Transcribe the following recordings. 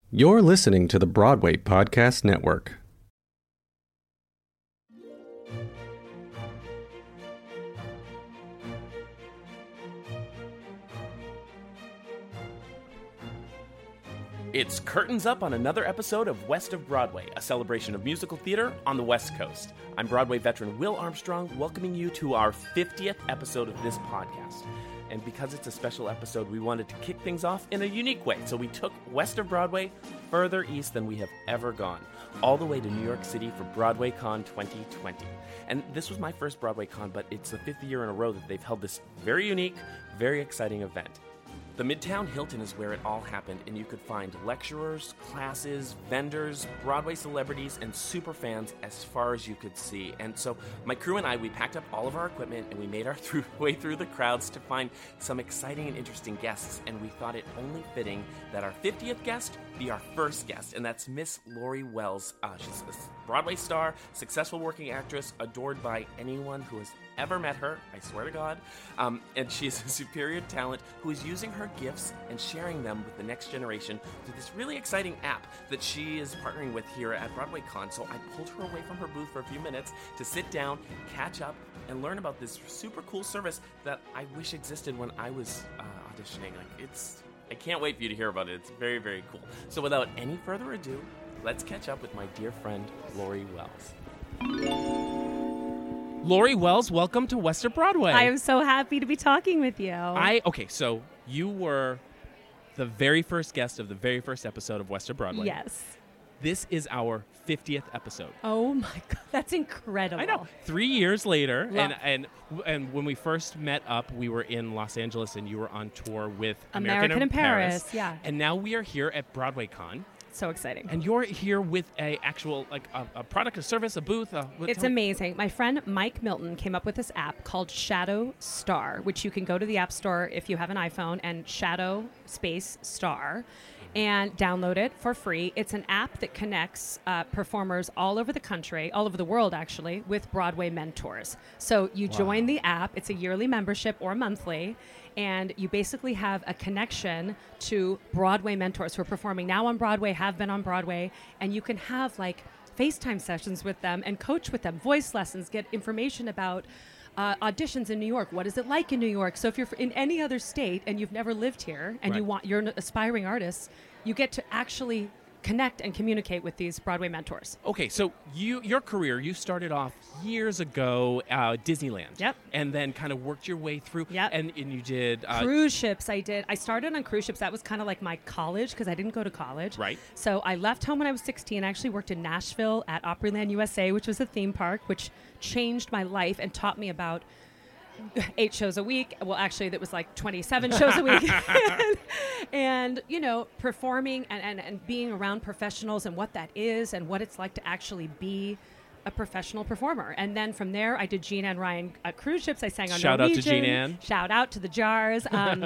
You're listening to the Broadway Podcast Network. It's curtains up on another episode of West of Broadway, a celebration of musical theater on the West Coast. I'm Broadway veteran Will Armstrong, welcoming you to our 50th episode of this podcast. And because it's a special episode, we wanted to kick things off in a unique way. So we took West of Broadway further east than we have ever gone, all the way to New York City for BroadwayCon 2020. And this was my first BroadwayCon, but it's the 5th year in a row that they've held this very unique, very exciting event. The Midtown Hilton is where it all happened, and you could find lecturers, classes, vendors, Broadway celebrities, and super fans as far as you could see. And so my crew and I, we packed up all of our equipment, and we made our way through the crowds to find some exciting and interesting guests, and we thought it only fitting that our 50th guest be our first guest, and that's Miss Lori Wells. She's a Broadway star, successful working actress, adored by anyone who has ever met her, I swear to God, and she's a superior talent who is using her gifts and sharing them with the next generation through this really exciting app that she is partnering with here at BroadwayCon. So I pulled her away from her booth for a few minutes to sit down, catch up, and learn about this super cool service that I wish existed when I was auditioning. I can't wait for you to hear about it. It's very, very cool. So without any further ado, let's catch up with my dear friend, Lori Wells. Lori Wells, welcome to West of Broadway. I am so happy to be talking with you. So you were the very first guest of the very first episode of West of Broadway. Yes. This is our 50th episode. Oh my God, that's incredible. I know. 3 years later, and when we first met up, we were in Los Angeles, and you were on tour with American in Paris. Yeah. And now we are here at BroadwayCon. So exciting. And you're here with a product, a service, a booth. It's amazing. My friend Mike Milton came up with this app called Shadow Star, which you can go to the App Store if you have an iPhone and Shadow Space Star and download it for free. It's an app that connects performers all over the country, all over the world actually, with Broadway mentors. So you join the app. It's a yearly membership or monthly. And you basically have a connection to Broadway mentors who are performing now on Broadway, have been on Broadway, and you can have like FaceTime sessions with them and coach with them, voice lessons, get information about auditions in New York. What is it like in New York? So if you're in any other state and you've never lived here and you're an aspiring artist, you get to actually connect and communicate with these Broadway mentors. Okay, so your career, you started off years ago, Disneyland. Yep. And then kind of worked your way through. Yep. And you did... cruise ships, I did. I started on cruise ships. That was kind of like my college because I didn't go to college. Right. So I left home when I was 16. I actually worked in Nashville at Opryland USA, which was a theme park, which changed my life and taught me about 8 shows a week. Well, actually, that was like 27 shows a week. and, you know, performing and being around professionals and what that is and what it's like to actually be a professional performer. And then from there, I did Jean Ann Ryan cruise ships. I sang on Shout Norwegian. out to Jean Ann. Shout out to the Jars.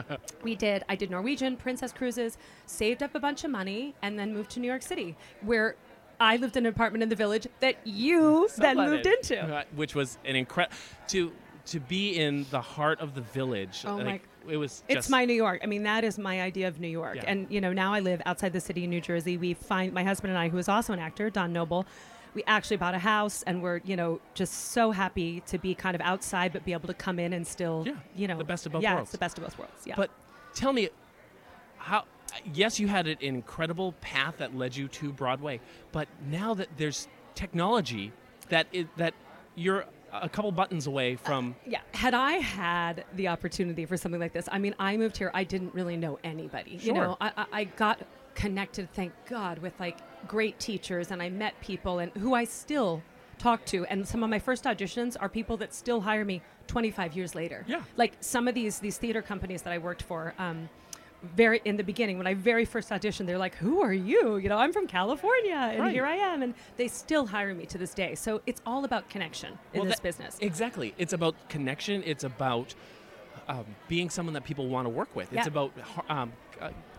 I did Norwegian, Princess Cruises, saved up a bunch of money, and then moved to New York City, where I lived in an apartment in the Village that you then moved into. Which was an incredible... To be in the heart of the Village, it was just... It's my New York. I mean, that is my idea of New York. Yeah. And, you know, now I live outside the city of New Jersey. My husband and I, who is also an actor, Don Noble, we actually bought a house, and we're, you know, just so happy to be kind of outside, but be able to come in and still, you know... the best of both worlds. Yeah, it's the best of both worlds, yeah. But tell me, how... Yes, you had an incredible path that led you to Broadway, but now that there's technology that you're a couple buttons away from... Had I had the opportunity for something like this, I mean, I moved here, I didn't really know anybody. Sure. You know, I got connected, thank God, with like great teachers, and I met people and who I still talk to. And some of my first auditions are people that still hire me 25 years later. Yeah. Like some of these theater companies that I worked for, very in the beginning, when I very first auditioned, they're like, who are you? You know, I'm from California, and here I am. And they still hire me to this day. So it's all about connection in this business. Exactly. It's about connection. It's about being someone that people want to work with. It's about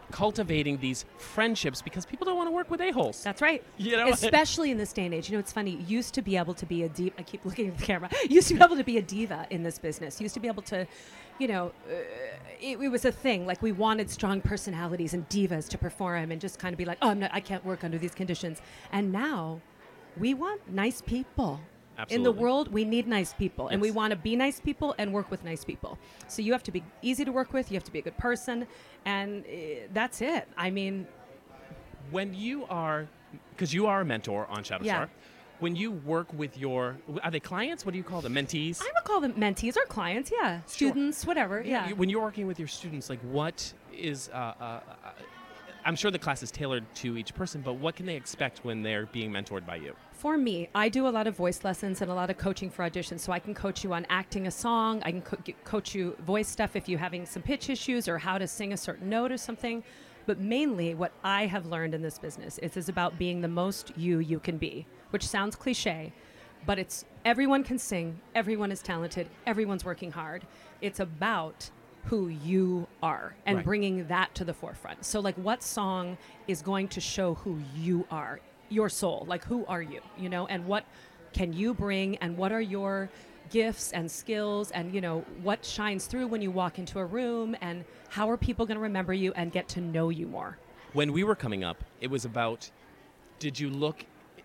cultivating these friendships because people don't want to work with a-holes. That's right. You know? Especially in this day and age. You know, it's funny. You used to be able to be a diva. I keep looking at the camera. You used to be able to be a diva in this business. You used to be able to, you know, it was a thing. Like, we wanted strong personalities and divas to perform and just kind of be like, oh, I can't work under these conditions. And now we want nice people. Absolutely. In the world, we need nice people, and Yes. we want to be nice people and work with nice people. So you have to be easy to work with. You have to be a good person, and that's it. I mean, When you are, because you are a mentor on Shadow Yeah. Star, when you work with are they clients? What do you call them? Mentees? I would call them mentees or clients, yeah. Students, whatever, yeah. When you're working with your students, like, what is, I'm sure the class is tailored to each person, but what can they expect when they're being mentored by you? For me, I do a lot of voice lessons and a lot of coaching for auditions. So I can coach you on acting a song. I can coach you voice stuff if you're having some pitch issues or how to sing a certain note or something. But mainly what I have learned in this business is about being the most you can be, which sounds cliche, but it's everyone can sing, everyone is talented, everyone's working hard. It's about who you are and Right. bringing that to the forefront. So, like, what song is going to show who you are, your soul? Like, who are you, you know, and what can you bring, and what are your gifts and skills, and, you know, what shines through when you walk into a room, and how are people going to remember you and get to know you more? When we were coming up, it was about, did you look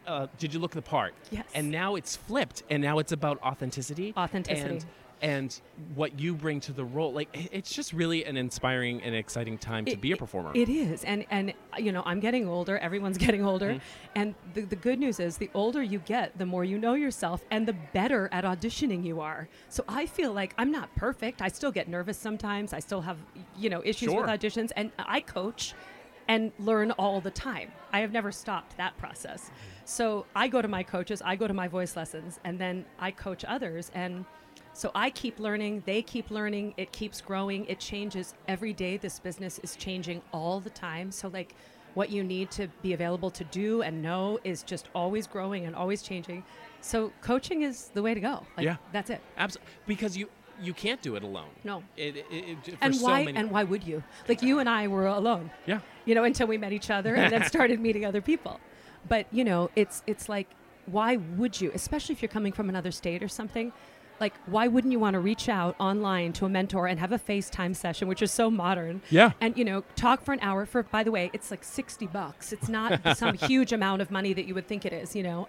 the part? Yes. And now it's flipped, and now it's about authenticity. Authenticity. And what you bring to the role. Like, it's just really an inspiring and exciting time to be a performer. It is. And you know, I'm getting older. Everyone's getting older. Mm-hmm. And the good news is the older you get, the more you know yourself and the better at auditioning you are. So I feel like I'm not perfect. I still get nervous sometimes. I still have, you know, issues Sure. with auditions. And I coach and learn all the time. I have never stopped that process. So I go to my coaches, I go to my voice lessons, and then I coach others. And so I keep learning, they keep learning, it keeps growing, it changes every day. This business is changing all the time. So, like, what you need to be available to do and know is just always growing and always changing. So coaching is the way to go. Like, Yeah. that's it. Absolutely. Because you can't do it alone. No. For And so why many- and why would you? Like, you and I were alone. Yeah. You know, until we met each other and then started meeting other people. But, you know, it's like, why would you, especially if you're coming from another state or something? Like, why wouldn't you want to reach out online to a mentor and have a FaceTime session, which is so modern? Yeah. And, you know, talk for an hour for, by the way, it's like $60. It's not some huge amount of money that you would think it is, you know.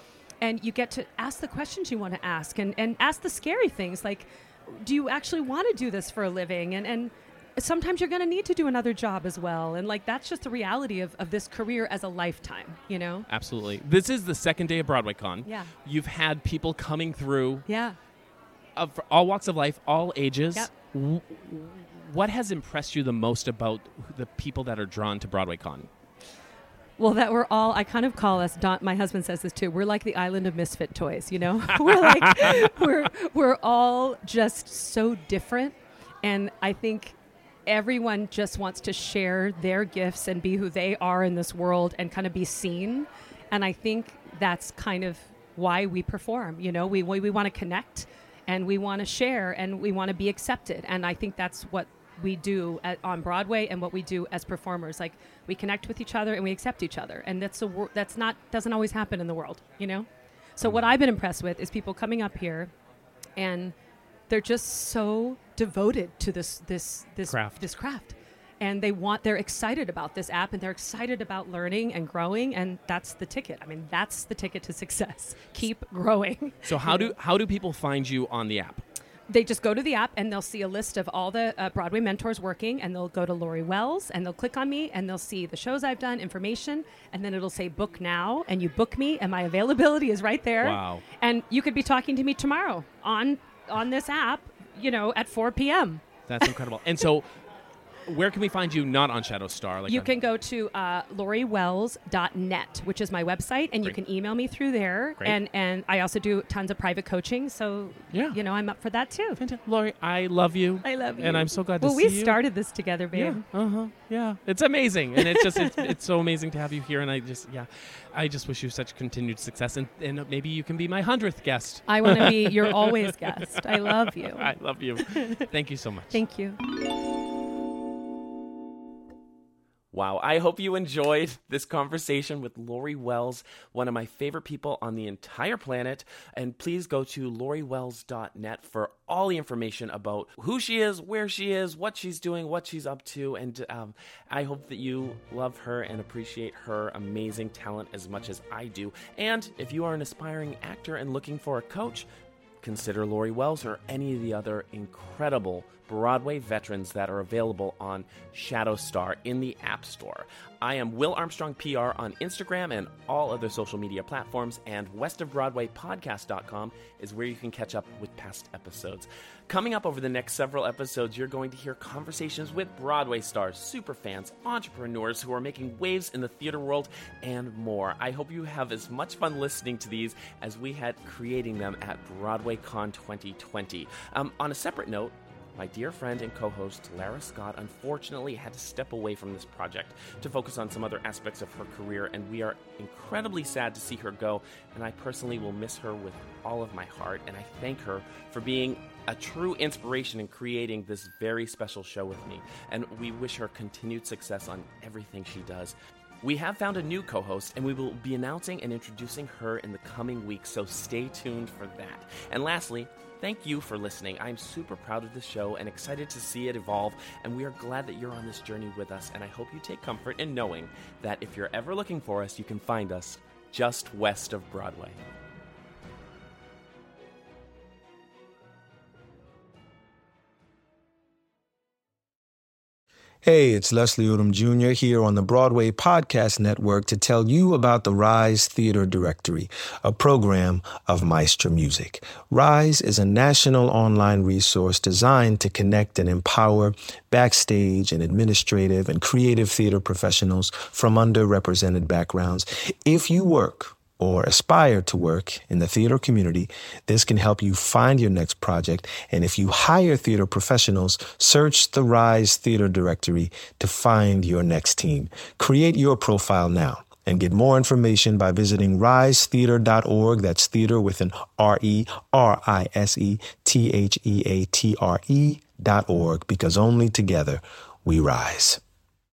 And you get to ask the questions you want to ask and ask the scary things. Like, do you actually want to do this for a living? And sometimes you're going to need to do another job as well. And, like, that's just the reality of this career as a lifetime, you know? Absolutely. This is the second day of BroadwayCon. Yeah. You've had people coming through Yeah. of all walks of life, all ages. Yep. What has impressed you the most about the people that are drawn to BroadwayCon? Well, that we're all, I kind of call us, my husband says this too, we're like the island of misfit toys, you know? We're like, we're all just so different. And I think everyone just wants to share their gifts and be who they are in this world and kind of be seen. And I think that's kind of why we perform, you know? We want to connect and we want to share and we want to be accepted. And I think that's what we do on Broadway and what we do as performers. Like, we connect with each other and we accept each other. And doesn't always happen in the world, you know? So what I've been impressed with is people coming up here and they're just so devoted to this craft. And they're excited about this app and they're excited about learning and growing, and that's the ticket. I mean, that's the ticket to success. Keep growing. So how do people find you on the app? They just go to the app and they'll see a list of all the Broadway mentors working, and they'll go to Lori Wells and they'll click on me and they'll see the shows I've done, information, and then it'll say book now, and you book me and my availability is right there. Wow. And you could be talking to me tomorrow on this app, you know, at 4 p.m. That's incredible. And so where can we find you not on Shadow Star? You can go to loriwells.net, which is my website, and Great. you can email me through there. Great. And I also do tons of private coaching, so Yeah. you know, I'm up for that too. Fantastic. Lori, I love you. I love you. And I'm so glad to well, see you. we started this together, Yeah. babe. Yeah. It's amazing. And it's just it's so amazing to have you here, and I just wish you such continued success, and maybe you can be my 100th guest. I want to be your always guest. I love you. I love you. Thank you so much. Thank you. Wow, I hope you enjoyed this conversation with Lori Wells, one of my favorite people on the entire planet. And please go to loriwells.net for all the information about who she is, where she is, what she's doing, what she's up to. And I hope that you love her and appreciate her amazing talent as much as I do. And if you are an aspiring actor and looking for a coach, consider Lori Wells or any of the other incredible Broadway veterans that are available on Shadow Star in the App Store. I am Will Armstrong PR on Instagram and all other social media platforms, and westofbroadwaypodcast.com is where you can catch up with past episodes. Coming up over the next several episodes, you're going to hear conversations with Broadway stars, superfans, entrepreneurs who are making waves in the theater world, and more. I hope you have as much fun listening to these as we had creating them at BroadwayCon 2020. On a separate note, my dear friend and co-host Lara Scott unfortunately had to step away from this project to focus on some other aspects of her career, and we are incredibly sad to see her go, and I personally will miss her with all of my heart, and I thank her for being a true inspiration in creating this very special show with me, and we wish her continued success on everything she does. We have found a new co-host, and we will be announcing and introducing her in the coming weeks, so stay tuned for that. And lastly, thank you for listening. I'm super proud of this show and excited to see it evolve, and we are glad that you're on this journey with us, and I hope you take comfort in knowing that if you're ever looking for us, you can find us just west of Broadway. Hey, it's Leslie Odom Jr. here on the Broadway Podcast Network to tell you about the Rise Theater Directory, a program of Maestro Music. Rise is a national online resource designed to connect and empower backstage and administrative and creative theater professionals from underrepresented backgrounds. If you work or aspire to work in the theater community, this can help you find your next project. And if you hire theater professionals, search the Rise Theater Directory to find your next team. Create your profile now and get more information by visiting risetheater.org. That's theater with an RERISETHEATRE.org, because only together we rise.